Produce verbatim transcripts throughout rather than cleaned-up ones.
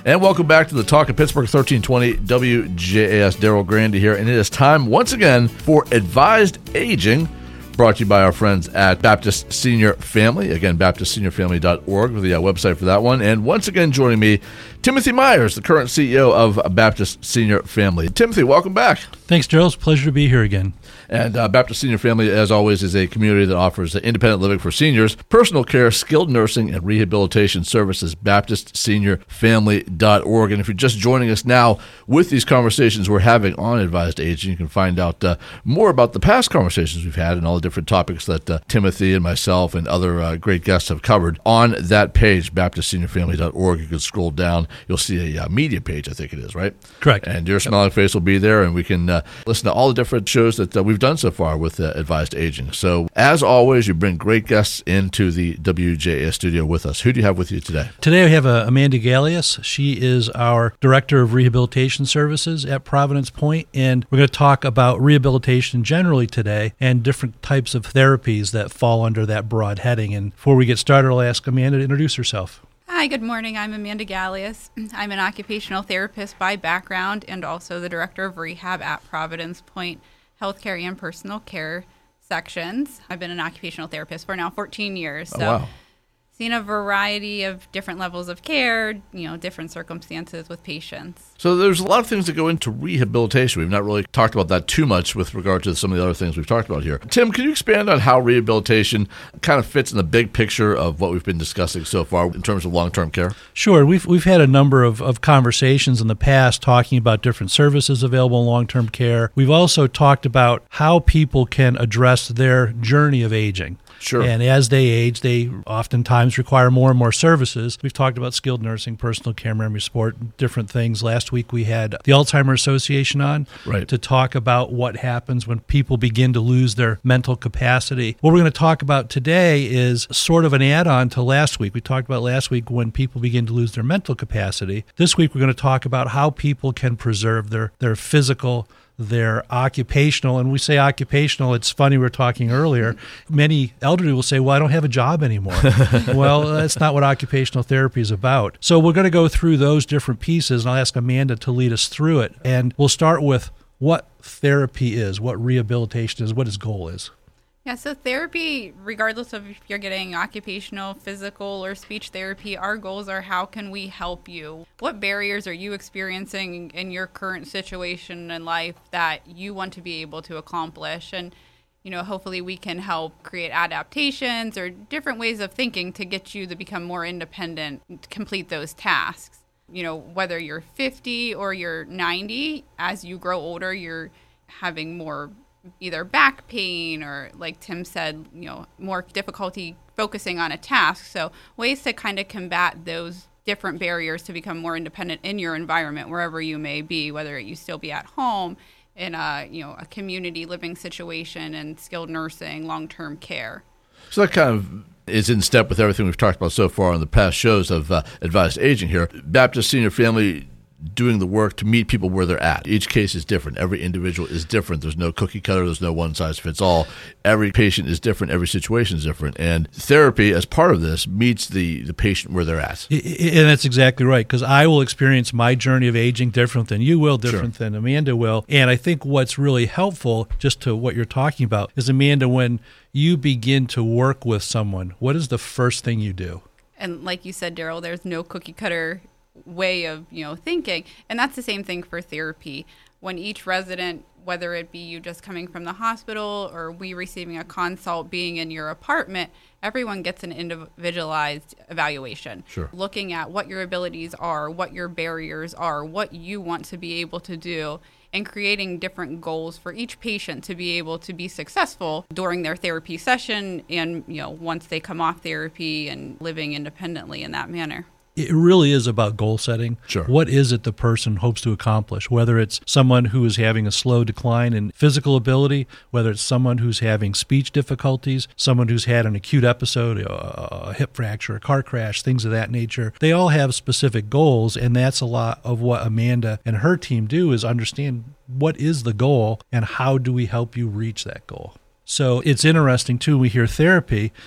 And welcome back to the Talk of Pittsburgh, thirteen twenty W J A S. Daryl Grandy here, and it is time once again for Advised Aging, brought to you by our friends at Baptist Senior Family. Again, baptist senior family dot org with the uh, website for that one. And once again, joining me, Timothy Myers, the current C E O of Baptist Senior Family. Timothy, welcome back. Thanks, Daryl. It's a pleasure to be here again. And uh, Baptist Senior Family, as always, is a community that offers independent living for seniors, personal care, skilled nursing, and rehabilitation services. baptist senior family dot org. And if you're just joining us now with these conversations we're having on Advised Aging, you can find out uh, more about the past conversations we've had and all the different topics that uh, Timothy and myself and other uh, great guests have covered on that page, baptist senior family dot org. You can scroll down. You'll see a uh, media page, I think it is, right? Correct. And your smiling face will be there, and we can uh, listen to all the different shows that uh, we've done so far with uh, Advised Aging. So, as always, you bring great guests into the W J A S studio with us. Who do you have with you today? Today we have uh, Amanda Gallius. She is our Director of Rehabilitation Services at Providence Point, and we're going to talk about rehabilitation generally today and different types of therapies that fall under that broad heading. And before we get started, I'll ask Amanda to introduce herself. Hi, good morning. I'm Amanda Gallius. I'm an occupational therapist by background and also the Director of Rehab at Providence Point Healthcare and Personal Care sections. I've been an occupational therapist for now fourteen years. So oh, wow. Seen a variety of different levels of care, you know, different circumstances with patients. So there's a lot of things that go into rehabilitation. We've not really talked about that too much with regard to some of the other things we've talked about here. Tim, can you expand on how rehabilitation kind of fits in the big picture of what we've been discussing so far in terms of long-term care? Sure. We've we've had a number of, of conversations in the past talking about different services available in long-term care. We've also talked about how people can address their journey of aging. Sure. And as they age, they oftentimes require more and more services. We've talked about skilled nursing, personal care, memory support, different things. Last week we had the Alzheimer's Association on right. to talk about what happens when people begin to lose their mental capacity. What we're going to talk about today is sort of an add-on to last week. We talked about last week when people begin to lose their mental capacity. This week we're going to talk about how people can preserve their, their physical, their occupational, and we say occupational, it's funny, we were talking earlier, many elderly will say, well, I don't have a job anymore. Well, that's not what occupational therapy is about. So we're going to go through those different pieces, and I'll ask Amanda to lead us through it. And we'll start with what therapy is, what rehabilitation is, what its goal is. Yeah, so therapy, regardless of if you're getting occupational, physical, or speech therapy, our goals are how can we help you? What barriers are you experiencing in your current situation in life that you want to be able to accomplish? And, you know, hopefully we can help create adaptations or different ways of thinking to get you to become more independent, to complete those tasks. You know, whether you're fifty or you're ninety, as you grow older, you're having more either back pain or, like Tim said, you know, more difficulty focusing on a task. So ways to kind of combat those different barriers to become more independent in your environment, wherever you may be, whether you still be at home, in a, you know, a community living situation, and skilled nursing, long-term care. So that kind of is in step with everything we've talked about so far on the past shows of uh, Advised Aging here. Baptist Senior Family doing the work to meet people where they're at. Each case is different. Every individual is different. There's no cookie cutter. There's no one size fits all. Every patient is different. Every situation is different. And therapy, as part of this, meets the, the patient where they're at. And that's exactly right, because I will experience my journey of aging different than you will, different Sure. than Amanda will. And I think what's really helpful, just to what you're talking about, is, Amanda, when you begin to work with someone, what is the first thing you do? And like you said, Daryl, there's no cookie cutter way of, you know, thinking. And that's the same thing for therapy. When each resident, whether it be you just coming from the hospital or we receiving a consult being in your apartment, everyone gets an individualized evaluation. Sure. Looking at what your abilities are, what your barriers are, what you want to be able to do, and creating different goals for each patient to be able to be successful during their therapy session and, you know, once they come off therapy and living independently in that manner. It really is about goal setting. Sure. What is it the person hopes to accomplish? Whether it's someone who is having a slow decline in physical ability, whether it's someone who's having speech difficulties, someone who's had an acute episode, a, a hip fracture, a car crash, things of that nature. They all have specific goals, and that's a lot of what Amanda and her team do, is understand what is the goal and how do we help you reach that goal. So it's interesting, too, we hear therapy. Sure.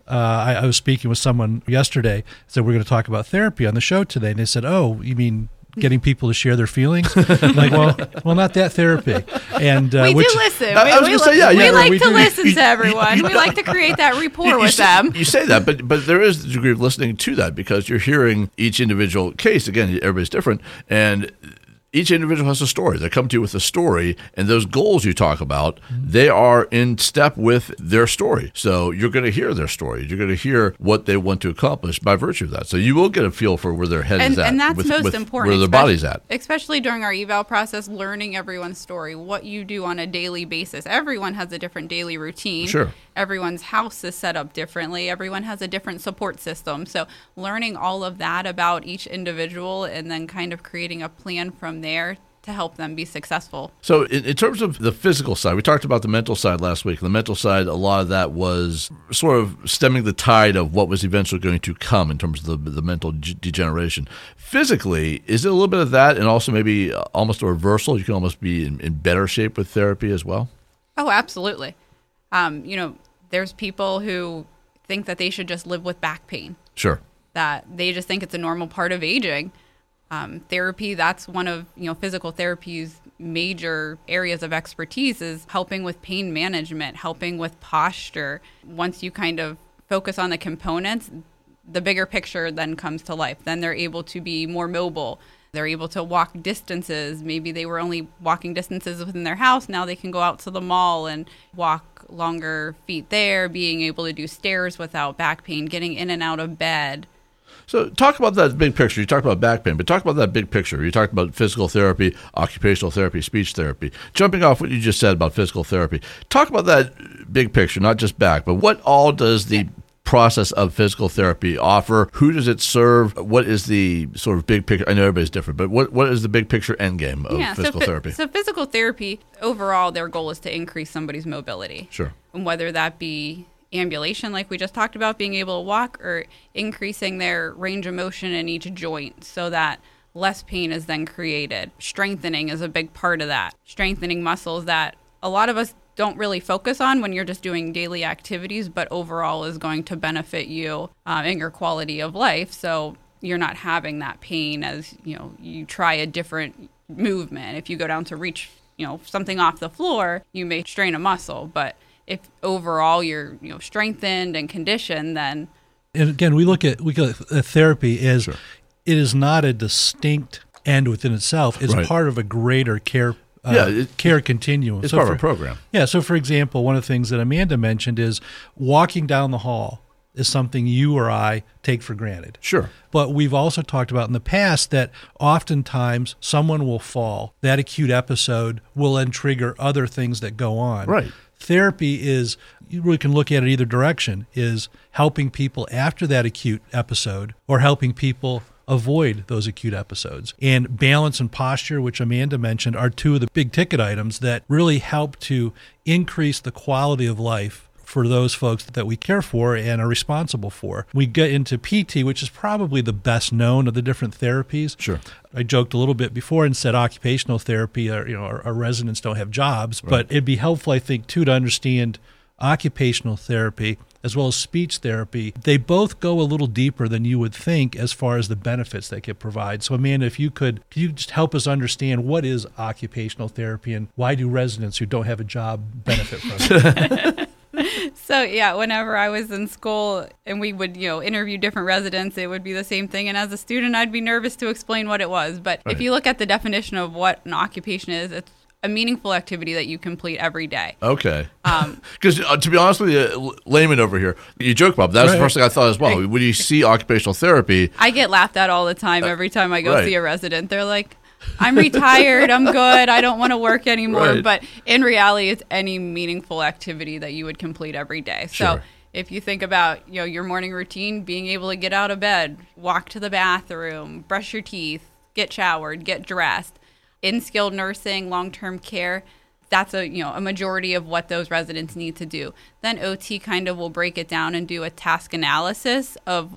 Uh, I, I was speaking with someone yesterday, said we're going to talk about therapy on the show today, and they said, "Oh, you mean getting people to share their feelings?" I'm like, well, well, not that therapy. And uh, we which, do listen. I, we, I was we, going to say, yeah, we yeah, like we to do. listen You- to everyone. you- we like to create that rapport You- you with say, them. You say that, but but there is a degree of listening to that because you're hearing each individual case. Again, everybody's different, and each individual has a story. They come to you with a story, and those goals you talk about, they are in step with their story. So you're going to hear their story. You're going to hear what they want to accomplish by virtue of that. So you will get a feel for where their head and, is at. and that's with, most with important. Where their especially- body's at. Especially during our eval process, learning everyone's story, what you do on a daily basis. Everyone has a different daily routine. Sure. Everyone's house is set up differently. Everyone has a different support system. So learning all of that about each individual and then kind of creating a plan from there to help them be successful. So in, in terms of the physical side, we talked about the mental side last week. The mental side, a lot of that was sort of stemming the tide of what was eventually going to come in terms of the, the mental g- degeneration. Physically, is it a little bit of that and also maybe almost a reversal? You can almost be in, in better shape with therapy as well? Oh, absolutely. Um, you know, there's people who think that they should just live with back pain, Sure. that they just think it's a normal part of aging. Um, therapy, that's one of, you know, physical therapy's major areas of expertise is helping with pain management, helping with posture. Once you kind of focus on the components, the bigger picture then comes to life. Then they're able to be more mobile. They're able to walk distances. Maybe they were only walking distances within their house. Now they can go out to the mall and walk longer feet there, being able to do stairs without back pain, getting in and out of bed. So talk about that big picture. You talked about back pain, but talk about that big picture. You talked about physical therapy, occupational therapy, speech therapy. Jumping off what you just said about physical therapy, talk about that big picture, not just back, but what all does the process of physical therapy offer? Who does it serve? What is the sort of big picture? I know everybody's different, but what, what is the big picture end game of yeah, physical so, fi- therapy? So physical therapy, overall, their goal is to increase somebody's mobility. Sure. And whether that be ambulation, like we just talked about, being able to walk, or increasing their range of motion in each joint so that less pain is then created. Strengthening is a big part of that. Strengthening muscles that a lot of us don't really focus on when you're just doing daily activities, but overall is going to benefit you um, and your quality of life. So you're not having that pain as, you know, you try a different movement. If you go down to reach, you know, something off the floor, you may strain a muscle, but if overall you're, you know, strengthened and conditioned, then And again, we look at we look at therapy as Sure. it is not a distinct end within itself. It's Right. part of a greater care uh, Yeah, it- care continuum. It's So part for, of a program. Yeah. So, for example, one of the things that Amanda mentioned is walking down the hall is something you or I take for granted. Sure. But we've also talked about in the past that oftentimes someone will fall. That acute episode will then trigger other things that go on. Right. Therapy is, you really can look at it either direction, is helping people after that acute episode or helping people avoid those acute episodes. And balance and posture, which Amanda mentioned, are two of the big ticket items that really help to increase the quality of life for those folks that we care for and are responsible for. We get into P T, which is probably the best known of the different therapies. Sure. I joked a little bit before and said occupational therapy, or, you know, our, our residents don't have jobs, Right. but it'd be helpful, I think, too, to understand occupational therapy as well as speech therapy. They both go a little deeper than you would think as far as the benefits they could provide. So, Amanda, if you could, could you just help us understand what is occupational therapy and why do residents who don't have a job benefit from it? So, yeah, whenever I was in school and we would, you know, interview different residents, it would be the same thing. And as a student, I'd be nervous to explain what it was. But Right. if you look at the definition of what an occupation is, it's a meaningful activity that you complete every day. Okay. Um, Because uh, to be honest with you, layman over here, you joke about, but that was the Right. first thing I thought as well. When you see occupational therapy, I get laughed at all the time every time I go right. see a resident. They're like, I'm retired, I'm good, I don't want to work anymore. Right. But in reality, it's any meaningful activity that you would complete every day. So Sure. if you think about, you know, your morning routine, being able to get out of bed, walk to the bathroom, brush your teeth, get showered, get dressed, in skilled nursing, long-term care, that's a, you know, a majority of what those residents need to do. Then O T kind of will break it down and do a task analysis of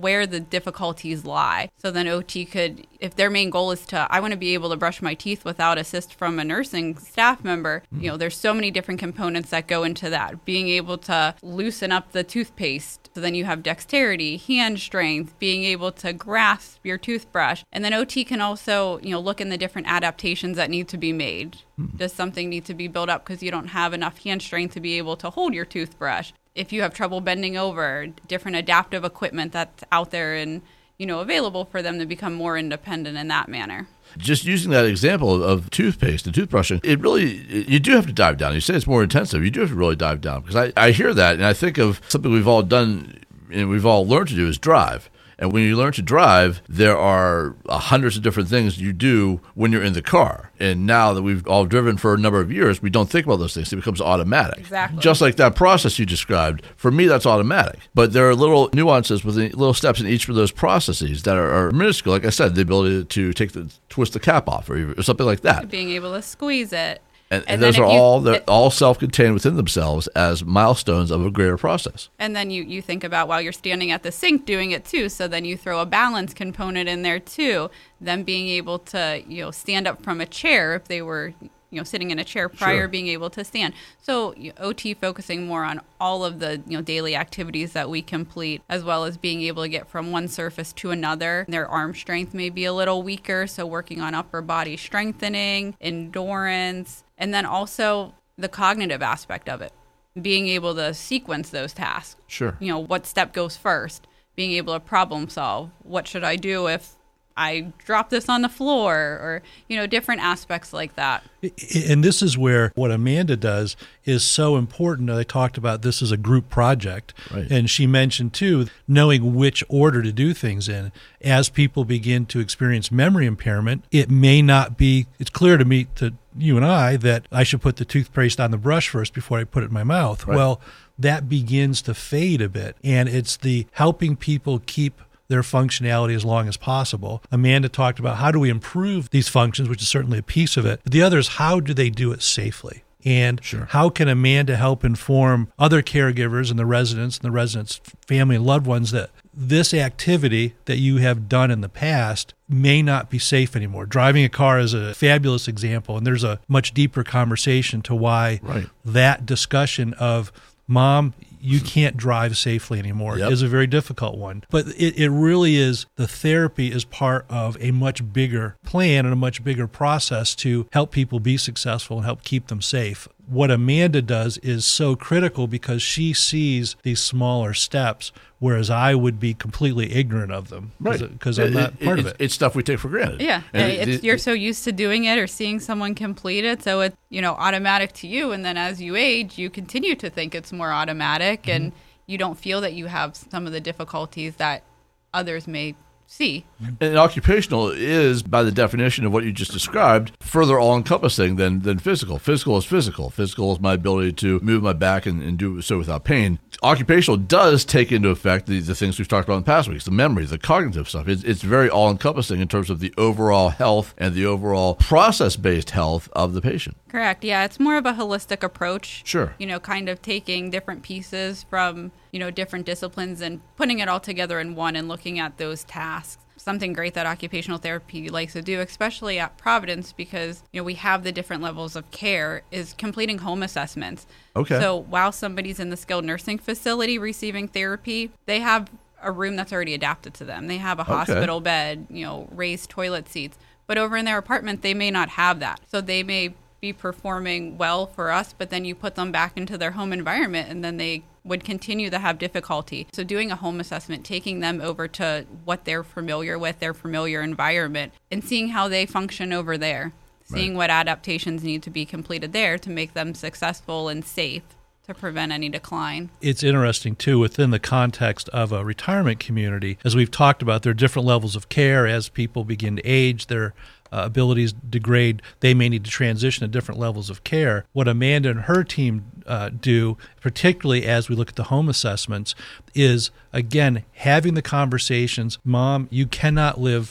where the difficulties lie. So then O T could, if their main goal is to, I want to be able to brush my teeth without assist from a nursing staff member, mm. you know, there's so many different components that go into that. Being able to loosen up the toothpaste, so then you have dexterity, hand strength, being able to grasp your toothbrush. And then O T can also, you know, look in the different adaptations that need to be made. Mm. Does something need to be built up because you don't have enough hand strength to be able to hold your toothbrush? If you have trouble bending over, different adaptive equipment that's out there and, you know, available for them to become more independent in that manner. Just using that example of toothpaste and toothbrushing, it really, you do have to dive down. You say it's more intensive. You do have to really dive down, because I, I hear that and I think of something we've all done and we've all learned to do is drive. And when you learn to drive, there are hundreds of different things you do when you're in the car. And now that we've all driven for a number of years, we don't think about those things. It becomes automatic. Exactly. Just like that process you described, for me, that's automatic. But there are little nuances within little steps in each of those processes that are, are minuscule. Like I said, the ability to take the twist the cap off or, or something like that. Being able to squeeze it. And, and, and those are you, all they're all self-contained within themselves as milestones of a greater process. And then you, you think about while you're standing at the sink doing it too. So then you throw a balance component in there too. Them being able to, you know, stand up from a chair if they were, you know, sitting in a chair prior, sure. being able to stand. So you know, O T focusing more on all of the, you know, daily activities that we complete, as well as being able to get from one surface to another. Their arm strength may be a little weaker, so working on upper body strengthening, endurance, and then also the cognitive aspect of it, being able to sequence those tasks. Sure. You know, what step goes first, being able to problem solve. What should I do if I drop this on the floor, or, you know, different aspects like that. And this is where what Amanda does is so important. I talked about this as a group project, right. And she mentioned too, knowing which order to do things in. As people begin to experience memory impairment, it may not be, it's clear to me, to you and I, that I should put the toothpaste on the brush first before I put it in my mouth. Right. Well, that begins to fade a bit, and it's the helping people keep their functionality as long as possible. Amanda talked about how do we improve these functions, which is certainly a piece of it. But the other is how do they do it safely? And sure. how can Amanda help inform other caregivers and the residents and the residents' family and loved ones that this activity that you have done in the past may not be safe anymore? Driving a car is a fabulous example, and there's a much deeper conversation to why right. that discussion of, Mom, you can't drive safely anymore, yep. is a very difficult one. But it, it really is, the therapy is part of a much bigger plan and a much bigger process to help people be successful and help keep them safe. What Amanda does is so critical because she sees these smaller steps, whereas I would be completely ignorant of them, right? Because I'm not it, part it, of it. It's stuff we take for granted. Yeah, and it's, it, you're it, so used to doing it or seeing someone complete it, so it's, you know, automatic to you. And then as you age, you continue to think it's more automatic, mm-hmm. and you don't feel that you have some of the difficulties that others may see. And occupational is, by the definition of what you just described, further all-encompassing than, than physical. Physical is physical. Physical is my ability to move my back and, and do so without pain. Occupational does take into effect the, the things we've talked about in past weeks, the memory, the cognitive stuff. It's, it's very all-encompassing in terms of the overall health and the overall process-based health of the patient. Correct. Yeah, it's more of a holistic approach. Sure. You know, kind of taking different pieces from, you know, different disciplines and putting it all together in one and looking at those tasks. Something great that occupational therapy likes to do, especially at Providence, because, you know, we have the different levels of care, is completing home assessments. Okay. So while somebody's in the skilled nursing facility receiving therapy, they have a room that's already adapted to them. They have a okay. hospital bed, you know, raised toilet seats. But over in their apartment, they may not have that. So they may be performing well for us, but then you put them back into their home environment and then they would continue to have difficulty. So doing a home assessment, taking them over to what they're familiar with, their familiar environment, and seeing how they function over there, seeing right. what adaptations need to be completed there to make them successful and safe to prevent any decline. It's interesting, too, within the context of a retirement community, as we've talked about, there are different levels of care. As people begin to age, their uh, abilities degrade, they may need to transition to different levels of care. What Amanda and her team uh, do, particularly as we look at the home assessments, is, again, having the conversations, Mom, you cannot live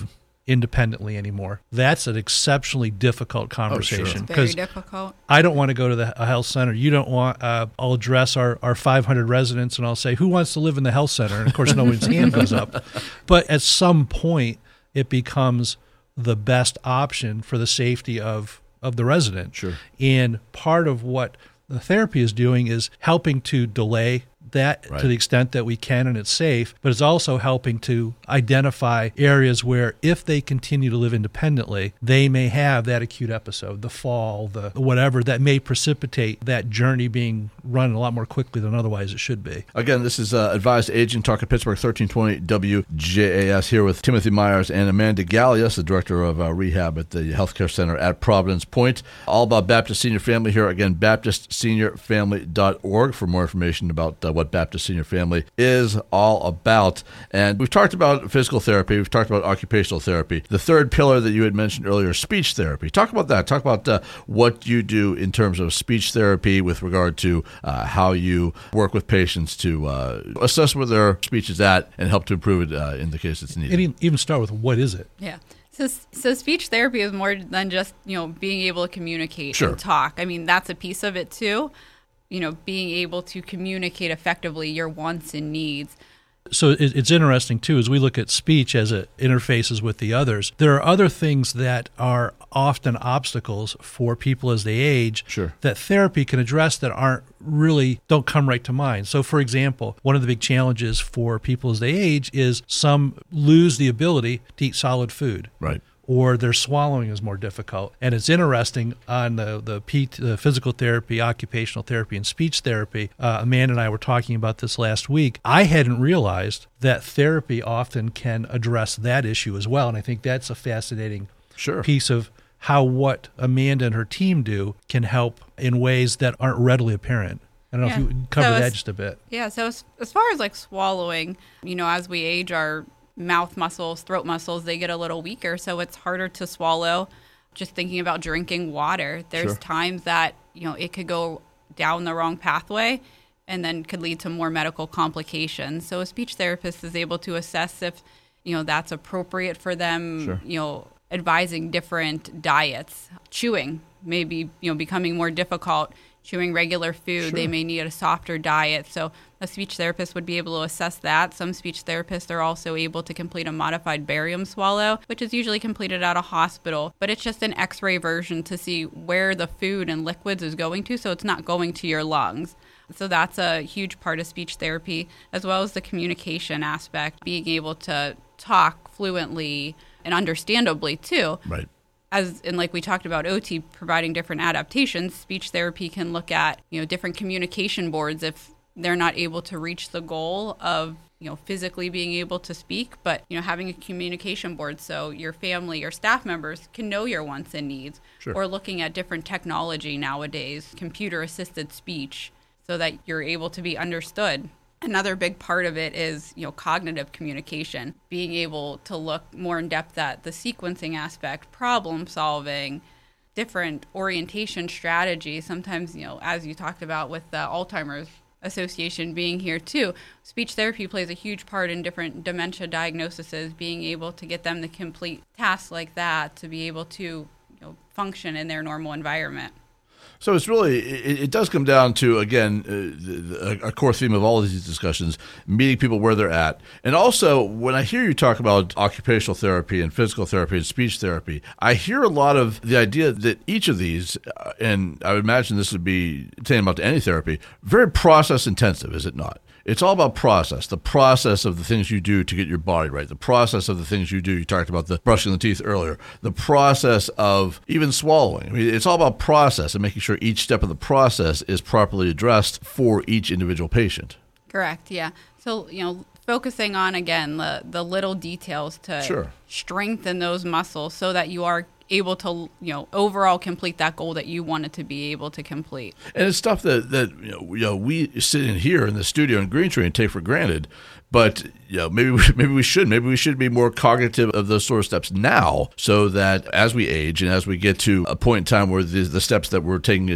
independently anymore. That's an exceptionally difficult conversation. It's very difficult. I don't want to go to the a health center. You don't want, uh, I'll address our, our five hundred residents and I'll say, who wants to live in the health center? And of course, no one's hand goes up. But at some point, it becomes the best option for the safety of, of the resident. Sure. And part of what the therapy is doing is helping to delay that right. to the extent that we can and it's safe, but it's also helping to identify areas where if they continue to live independently, they may have that acute episode, the fall, the whatever, that may precipitate that journey being run a lot more quickly than otherwise it should be. Again, this is uh, Advised Aging Talk of Pittsburgh, thirteen twenty W J A S, here with Timothy Myers and Amanda Gallius, the Director of uh, Rehab at the Healthcare Center at Providence Point. All about Baptist Senior Family here. Again, baptist senior family dot org for more information about uh, what Baptist Senior Family is all about. And we've talked about physical therapy. We've talked about occupational therapy. The third pillar that you had mentioned earlier, speech therapy. Talk about that. Talk about uh, what you do in terms of speech therapy with regard to uh, how you work with patients to uh, assess where their speech is at and help to improve it uh, in the case it's needed. And even start with, what is it? Yeah. So, so speech therapy is more than just, you know, being able to communicate sure. and talk. I mean, that's a piece of it too. You know, being able to communicate effectively your wants and needs. So it, it's interesting, too, as we look at speech as it interfaces with the others. There are other things that are often obstacles for people as they age sure. that therapy can address that aren't really, don't come right to mind. So, for example, one of the big challenges for people as they age is some lose the ability to eat solid food. Right. Or their swallowing is more difficult. And it's interesting on the the, P T, the physical therapy, occupational therapy, and speech therapy. Uh, Amanda and I were talking about this last week. I hadn't realized that therapy often can address that issue as well. And I think that's a fascinating sure. piece of how what Amanda and her team do can help in ways that aren't readily apparent. I don't know yeah. if you would cover so that as, just a bit. Yeah, so as, as far as like swallowing, you know, as we age, our mouth muscles, throat muscles, they get a little weaker, so it's harder to swallow. Just thinking about drinking water, there's sure. times that, you know, it could go down the wrong pathway and then could lead to more medical complications. So a speech therapist is able to assess if, you know, that's appropriate for them, sure. you know, advising different diets. Chewing may be, you know, becoming more difficult. Chewing regular food, sure. they may need a softer diet. So a speech therapist would be able to assess that. Some speech therapists are also able to complete a modified barium swallow, which is usually completed at a hospital. But it's just an x-ray version to see where the food and liquids is going to, so it's not going to your lungs. So that's a huge part of speech therapy, as well as the communication aspect, being able to talk fluently and understandably too. Right. As and like we talked about O T providing different adaptations, speech therapy can look at, you know, different communication boards if they're not able to reach the goal of, you know, physically being able to speak, but, you know, having a communication board so your family or staff members can know your wants and needs. Sure. Or looking at different technology nowadays, computer assisted speech, so that you're able to be understood. Another big part of it is, you know, cognitive communication, being able to look more in depth at the sequencing aspect, problem solving, different orientation strategies. Sometimes, you know, as you talked about with the Alzheimer's Association being here too, speech therapy plays a huge part in different dementia diagnoses, being able to get them to complete tasks like that to be able to, you know, function in their normal environment. So it's really, it, it does come down to, again, uh, the, a core theme of all of these discussions, meeting people where they're at. And also, when I hear you talk about occupational therapy and physical therapy and speech therapy, I hear a lot of the idea that each of these, uh, and I would imagine this would be tantamount to any therapy, very process intensive, is it not? It's all about process, the process of the things you do to get your body right, the process of the things you do. You talked about the brushing the teeth earlier, the process of even swallowing. I mean, it's all about process and making sure each step of the process is properly addressed for each individual patient. Correct, yeah. So, you know, focusing on, again, the, the little details to sure. strengthen those muscles so that you are able to, you know, overall complete that goal that you wanted to be able to complete. And it's stuff that, that you know, you know, we sit in here in the studio in Green Tree and take for granted, but you know, maybe we, maybe we should. Maybe we should be more cognitive of those sort of steps now, so that as we age and as we get to a point in time where the, the steps that we're taking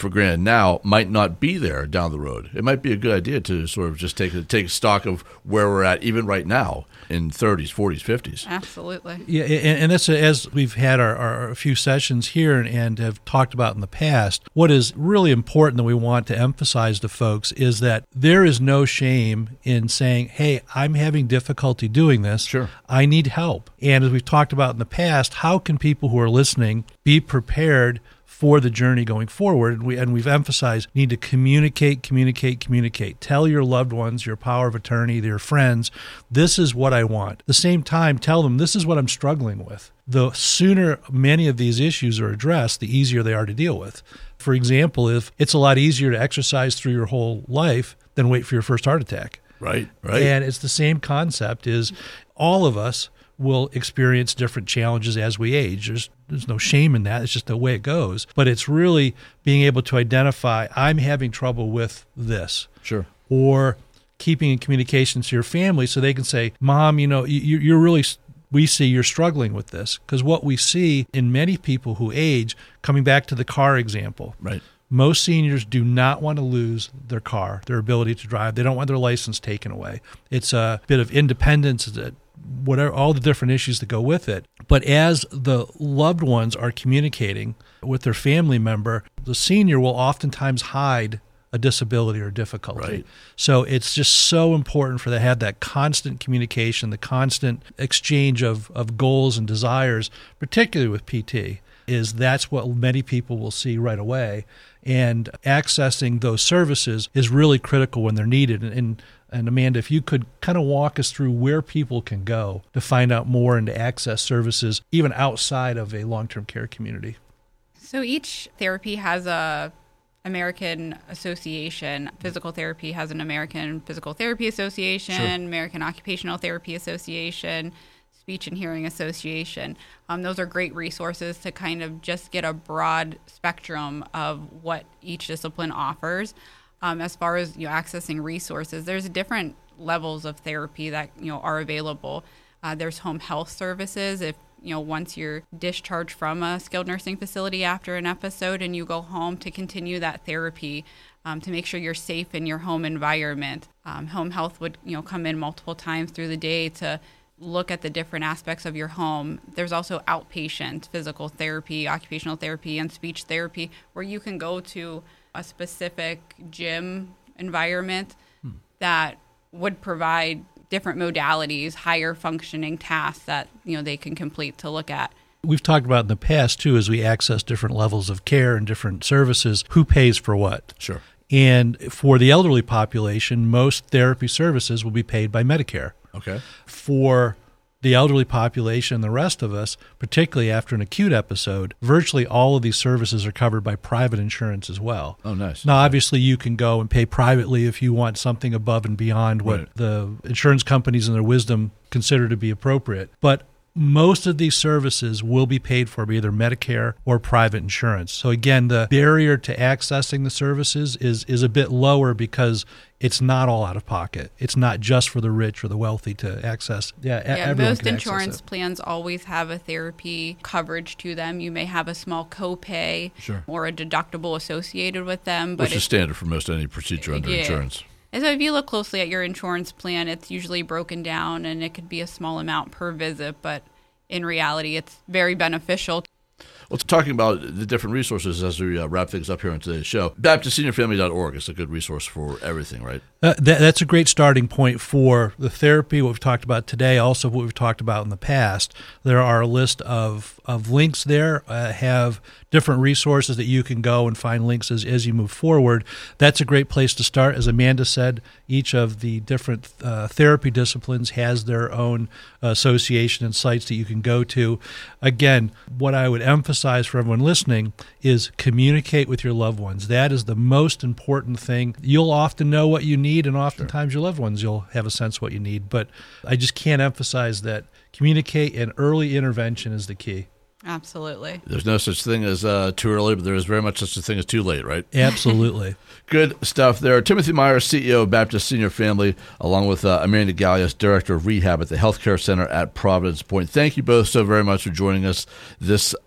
for granted now might not be there down the road. It might be a good idea to sort of just take take stock of where we're at even right now in thirties, forties, fifties. Absolutely. Yeah, and, and that's as we've had our, our a few sessions here and, and have talked about in the past. What is really important that we want to emphasize to folks is that there is no shame in saying, "Hey, I'm having difficulty doing this. Sure. I need help." And as we've talked about in the past, how can people who are listening be prepared for the journey going forward? And, we, and we've emphasized need to communicate, communicate, communicate. Tell your loved ones, your power of attorney, your friends, this is what I want. At the same time, tell them this is what I'm struggling with. The sooner many of these issues are addressed, the easier they are to deal with. For example, if it's a lot easier to exercise through your whole life than wait for your first heart attack. Right, right. And it's the same concept is all of us will experience different challenges as we age. There's there's no shame in that. It's just the way it goes. But it's really being able to identify, I'm having trouble with this. Sure. Or keeping in communication to your family so they can say, Mom, you know, you, you're really, we see you're struggling with this. Because what we see in many people who age, coming back to the car example, right. Most seniors do not want to lose their car, their ability to drive. They don't want their license taken away. It's a bit of independence, that whatever, all the different issues that go with it. But as the loved ones are communicating with their family member, the senior will oftentimes hide a disability or difficulty. Right. So it's just so important for them to have that constant communication, the constant exchange of, of goals and desires, particularly with P T, is that's what many people will see right away. And accessing those services is really critical when they're needed. And, and And Amanda, if you could kind of walk us through where people can go to find out more and to access services even outside of a long-term care community. So each therapy has a American association. Physical therapy has an American Physical Therapy Association, Sure. American Occupational Therapy Association, Speech and Hearing Association. Um, those are great resources to kind of just get a broad spectrum of what each discipline offers. Um, as far as you know, accessing resources, there's different levels of therapy that you know are available. Uh, there's home health services. If you know once you're discharged from a skilled nursing facility after an episode and you go home to continue that therapy um, to make sure you're safe in your home environment. Um, home health would you know come in multiple times through the day to look at the different aspects of your home. There's also outpatient physical therapy, occupational therapy, and speech therapy where you can go to a specific gym environment hmm. that would provide different modalities, higher functioning tasks that you know they can complete to look at. We've talked about in the past, too, as we access different levels of care and different services, who pays for what. Sure. And for the elderly population, most therapy services will be paid by Medicare. Okay. For the elderly population and the rest of us, particularly after an acute episode, virtually all of these services are covered by private insurance as well. Oh, nice. Now, obviously, you can go and pay privately if you want something above and beyond what Right. the insurance companies in their wisdom consider to be appropriate. But most of these services will be paid for by either Medicare or private insurance. So again, the barrier to accessing the services is is a bit lower because it's not all out of pocket. It's not just for the rich or the wealthy to access. Yeah, Yeah, everyone most can access insurance it. plans always have a therapy coverage to them. You may have a small copay Sure. or a deductible associated with them, but Which is it- standard for most any procedure under Yeah. insurance. And so if you look closely at your insurance plan, it's usually broken down and it could be a small amount per visit, but in reality, it's very beneficial. Well, talking about the different resources as we uh, wrap things up here on today's show, Baptist Senior Family dot org is a good resource for everything, right? Uh, that, that's a great starting point for the therapy, what we've talked about today, also what we've talked about in the past. There are a list of, of links there, uh, have different resources that you can go and find links as, as you move forward. That's a great place to start. As Amanda said, each of the different uh, therapy disciplines has their own association and sites that you can go to. Again, what I would emphasize for everyone listening is communicate with your loved ones. That is the most important thing. You'll often know what you need, and oftentimes your loved ones, you'll have a sense of what you need. But I just can't emphasize that communicate and early intervention is the key. Absolutely. There's no such thing as uh, too early, but there is very much such a thing as too late, right? Absolutely. Good stuff there. Timothy Myers, C E O of Baptist Senior Family, along with uh, Amanda Gallius, Director of Rehab at the Healthcare Center at Providence Point. Thank you both so very much for joining us this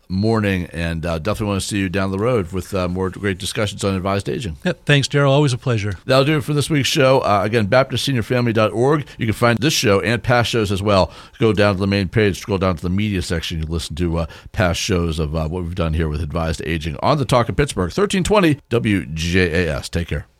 morning, and uh, definitely want to see you down the road with uh, more great discussions on advised aging. Yep. Thanks, Daryl. Always a pleasure. That'll do it for this week's show. Uh, again, Baptist Senior Family dot org. You can find this show and past shows as well. Go down to the main page, scroll down to the media section. You listen to uh, past shows of uh, what we've done here with advised aging on the Talk of Pittsburgh, thirteen twenty W J A S. Take care.